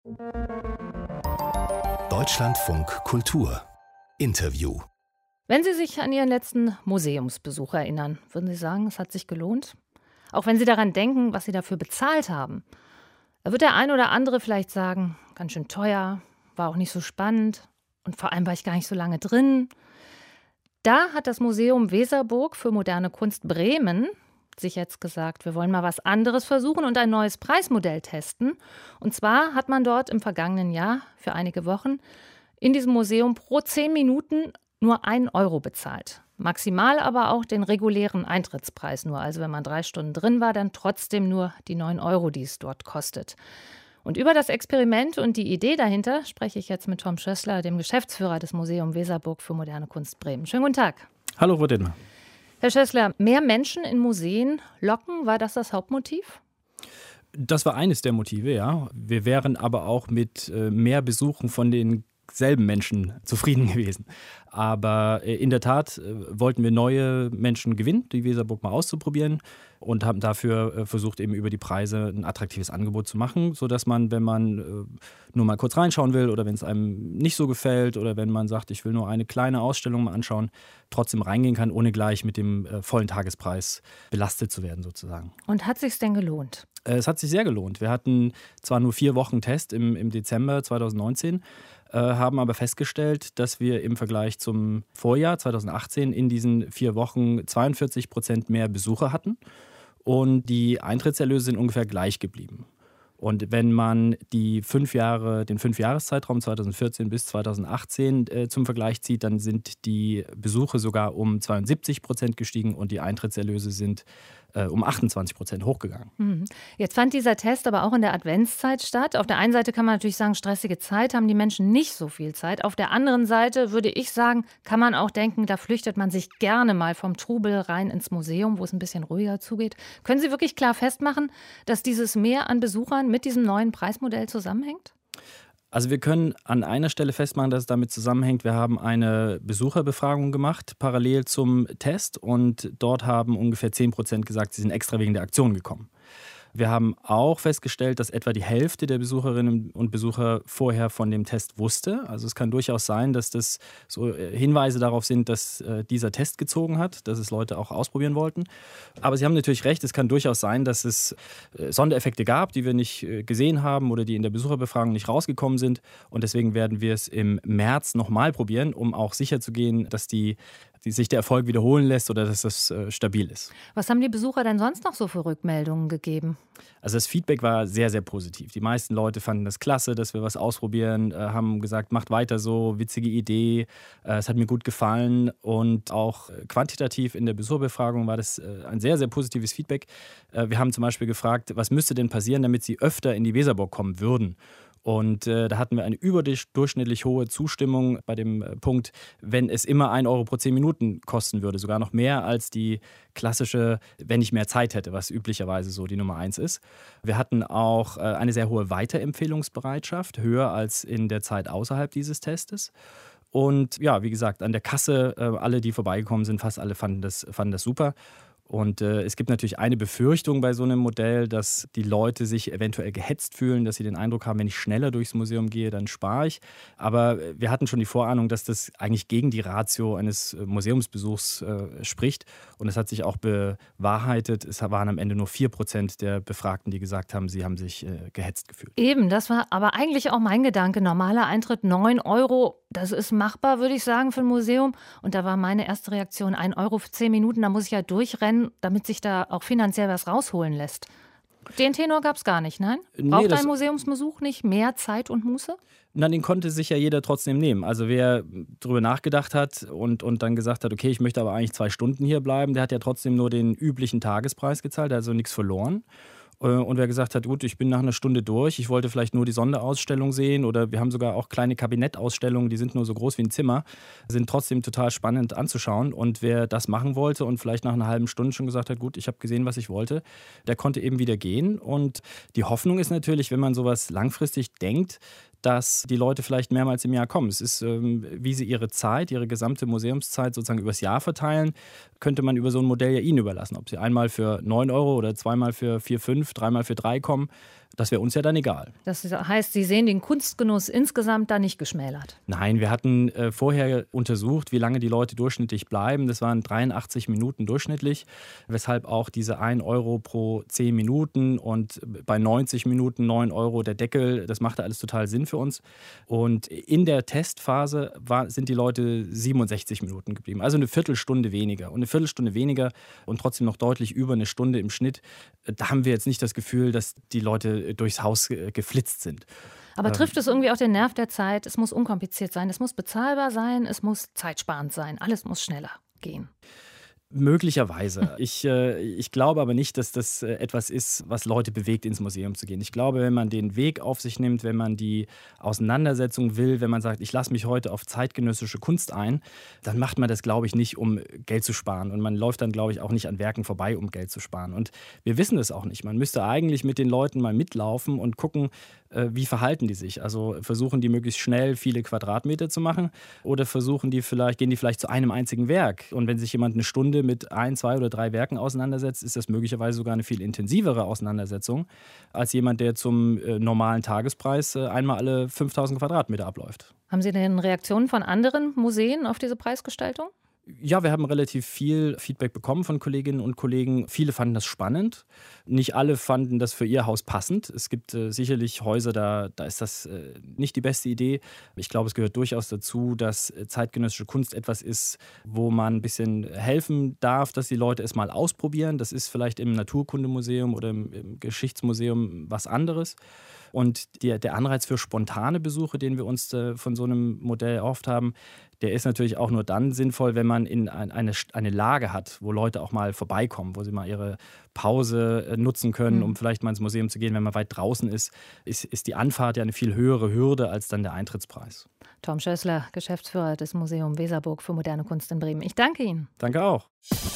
Deutschlandfunk Kultur Interview. Wenn Sie sich an Ihren letzten Museumsbesuch erinnern, würden Sie sagen, es hat sich gelohnt? Auch wenn Sie daran denken, was Sie dafür bezahlt haben. Da wird der ein oder andere vielleicht sagen, ganz schön teuer, war auch nicht so spannend und vor allem war ich gar nicht so lange drin. Da hat das Museum Weserburg für moderne Kunst Bremen sich jetzt gesagt, wir wollen mal was anderes versuchen und ein neues Preismodell testen. Und zwar hat man dort im vergangenen Jahr für einige Wochen in diesem Museum pro 10 Minuten nur 1 Euro bezahlt. Maximal aber auch den regulären Eintrittspreis nur. Also wenn man 3 Stunden drin war, dann trotzdem nur die 9 Euro, die es dort kostet. Und über das Experiment und die Idee dahinter spreche ich jetzt mit Tom Schössler, dem Geschäftsführer des Museum Weserburg für moderne Kunst Bremen. Schönen guten Tag. Hallo, Frau Dittmer. Herr Schössler, mehr Menschen in Museen locken, war das Hauptmotiv? Das war eines der Motive, ja. Wir wären aber auch mit mehr Besuchen von denselben Menschen zufrieden gewesen. Aber in der Tat wollten wir neue Menschen gewinnen, die Weserburg mal auszuprobieren und haben dafür versucht, eben über die Preise ein attraktives Angebot zu machen, sodass man, wenn man nur mal kurz reinschauen will oder wenn es einem nicht so gefällt oder wenn man sagt, ich will nur eine kleine Ausstellung mal anschauen, trotzdem reingehen kann, ohne gleich mit dem vollen Tagespreis belastet zu werden sozusagen. Und hat sich's denn gelohnt? Es hat sich sehr gelohnt. Wir hatten zwar nur 4 Wochen Test im Dezember 2019, haben aber festgestellt, dass wir im Vergleich zum Vorjahr 2018 in diesen 4 Wochen 42% mehr Besucher hatten und die Eintrittserlöse sind ungefähr gleich geblieben. Und wenn man den 5-Jahres-Zeitraum 2014 bis 2018 zum Vergleich zieht, dann sind die Besuche sogar um 72% gestiegen und die Eintrittserlöse sind um 28% hochgegangen. Jetzt fand dieser Test aber auch in der Adventszeit statt. Auf der einen Seite kann man natürlich sagen, stressige Zeit, haben die Menschen nicht so viel Zeit. Auf der anderen Seite würde ich sagen, kann man auch denken, da flüchtet man sich gerne mal vom Trubel rein ins Museum, wo es ein bisschen ruhiger zugeht. Können Sie wirklich klar festmachen, dass dieses Mehr an Besuchern mit diesem neuen Preismodell zusammenhängt? Also wir können an einer Stelle festmachen, dass es damit zusammenhängt. Wir haben eine Besucherbefragung gemacht, parallel zum Test. Und dort haben ungefähr 10% gesagt, sie sind extra wegen der Aktion gekommen. Wir haben auch festgestellt, dass etwa die Hälfte der Besucherinnen und Besucher vorher von dem Test wusste. Also es kann durchaus sein, dass das so Hinweise darauf sind, dass dieser Test gezogen hat, dass es Leute auch ausprobieren wollten. Aber Sie haben natürlich recht, es kann durchaus sein, dass es Sondereffekte gab, die wir nicht gesehen haben oder die in der Besucherbefragung nicht rausgekommen sind. Und deswegen werden wir es im März nochmal probieren, um auch sicherzugehen, dass sich der Erfolg wiederholen lässt oder dass das stabil ist. Was haben die Besucher denn sonst noch so für Rückmeldungen gegeben? Also das Feedback war sehr, sehr positiv. Die meisten Leute fanden das klasse, dass wir was ausprobieren, haben gesagt, macht weiter so, witzige Idee, es hat mir gut gefallen. Und auch quantitativ in der Besucherbefragung war das ein sehr, sehr positives Feedback. Wir haben zum Beispiel gefragt, was müsste denn passieren, damit Sie öfter in die Weserburg kommen würden? Und da hatten wir eine überdurchschnittlich hohe Zustimmung bei dem Punkt, wenn es immer 1 Euro pro 10 Minuten kosten würde. Sogar noch mehr als die klassische, wenn ich mehr Zeit hätte, was üblicherweise so die Nummer 1 ist. Wir hatten auch eine sehr hohe Weiterempfehlungsbereitschaft, höher als in der Zeit außerhalb dieses Testes. Und ja, wie gesagt, an der Kasse, alle, die vorbeigekommen sind, fast alle fanden das super. Und es gibt natürlich eine Befürchtung bei so einem Modell, dass die Leute sich eventuell gehetzt fühlen, dass sie den Eindruck haben, wenn ich schneller durchs Museum gehe, dann spare ich. Aber wir hatten schon die Vorahnung, dass das eigentlich gegen die Ratio eines Museumsbesuchs spricht. Und es hat sich auch bewahrheitet. Es waren am Ende nur 4% der Befragten, die gesagt haben, sie haben sich gehetzt gefühlt. Eben, das war aber eigentlich auch mein Gedanke. Normaler Eintritt 9 Euro, das ist machbar, würde ich sagen, für ein Museum. Und da war meine erste Reaktion 1 Euro für 10 Minuten, da muss ich ja durchrennen, damit sich da auch finanziell was rausholen lässt. Den Tenor gab es gar nicht, nein? Braucht ein Museumsbesuch nicht mehr Zeit und Muße? Na, den konnte sich ja jeder trotzdem nehmen. Also wer darüber nachgedacht hat und dann gesagt hat, okay, ich möchte aber eigentlich 2 Stunden hier bleiben, der hat ja trotzdem nur den üblichen Tagespreis gezahlt, der hat also nichts verloren. Und wer gesagt hat, gut, ich bin nach einer Stunde durch, ich wollte vielleicht nur die Sonderausstellung sehen oder wir haben sogar auch kleine Kabinettausstellungen, die sind nur so groß wie ein Zimmer, sind trotzdem total spannend anzuschauen. Und wer das machen wollte und vielleicht nach einer halben Stunde schon gesagt hat, gut, ich habe gesehen, was ich wollte, der konnte eben wieder gehen. Und die Hoffnung ist natürlich, wenn man sowas langfristig denkt, dass die Leute vielleicht mehrmals im Jahr kommen. Es ist, wie sie ihre Zeit, ihre gesamte Museumszeit sozusagen übers Jahr verteilen, könnte man über so ein Modell ja ihnen überlassen. Ob sie einmal für 9 Euro oder zweimal für 4, 5, dreimal für 3 kommen, das wäre uns ja dann egal. Das heißt, Sie sehen den Kunstgenuss insgesamt da nicht geschmälert? Nein, wir hatten vorher untersucht, wie lange die Leute durchschnittlich bleiben. Das waren 83 Minuten durchschnittlich, weshalb auch diese 1 Euro pro 10 Minuten und bei 90 Minuten 9 Euro der Deckel, das machte alles total Sinn für uns. Und in der Testphase sind die Leute 67 Minuten geblieben, also eine Viertelstunde weniger. Und eine Viertelstunde weniger und trotzdem noch deutlich über eine Stunde im Schnitt, da haben wir jetzt nicht das Gefühl, dass die Leute durchs Haus geflitzt sind. Aber trifft es irgendwie auch den Nerv der Zeit? Es muss unkompliziert sein, es muss bezahlbar sein, es muss zeitsparend sein, alles muss schneller gehen. Möglicherweise. Ich glaube aber nicht, dass das etwas ist, was Leute bewegt, ins Museum zu gehen. Ich glaube, wenn man den Weg auf sich nimmt, wenn man die Auseinandersetzung will, wenn man sagt, ich lasse mich heute auf zeitgenössische Kunst ein, dann macht man das, glaube ich, nicht, um Geld zu sparen. Und man läuft dann, glaube ich, auch nicht an Werken vorbei, um Geld zu sparen. Und wir wissen es auch nicht. Man müsste eigentlich mit den Leuten mal mitlaufen und gucken, wie verhalten die sich. Also versuchen die möglichst schnell viele Quadratmeter zu machen oder gehen die vielleicht zu einem einzigen Werk. Und wenn sich jemand eine Stunde mit 1, 2 oder 3 Werken auseinandersetzt, ist das möglicherweise sogar eine viel intensivere Auseinandersetzung als jemand, der zum normalen Tagespreis einmal alle 5.000 Quadratmeter abläuft. Haben Sie denn Reaktionen von anderen Museen auf diese Preisgestaltung? Ja, wir haben relativ viel Feedback bekommen von Kolleginnen und Kollegen. Viele fanden das spannend. Nicht alle fanden das für ihr Haus passend. Es gibt sicherlich Häuser, da ist das nicht die beste Idee. Ich glaube, es gehört durchaus dazu, dass zeitgenössische Kunst etwas ist, wo man ein bisschen helfen darf, dass die Leute es mal ausprobieren. Das ist vielleicht im Naturkundemuseum oder im Geschichtsmuseum was anderes. Und der Anreiz für spontane Besuche, den wir uns von so einem Modell erhofft haben, der ist natürlich auch nur dann sinnvoll, wenn man eine Lage hat, wo Leute auch mal vorbeikommen, wo sie mal ihre Pause nutzen können, um vielleicht mal ins Museum zu gehen. Wenn man weit draußen ist die Anfahrt ja eine viel höhere Hürde als dann der Eintrittspreis. Tom Schößler, Geschäftsführer des Museum Weserburg für moderne Kunst in Bremen. Ich danke Ihnen. Danke auch.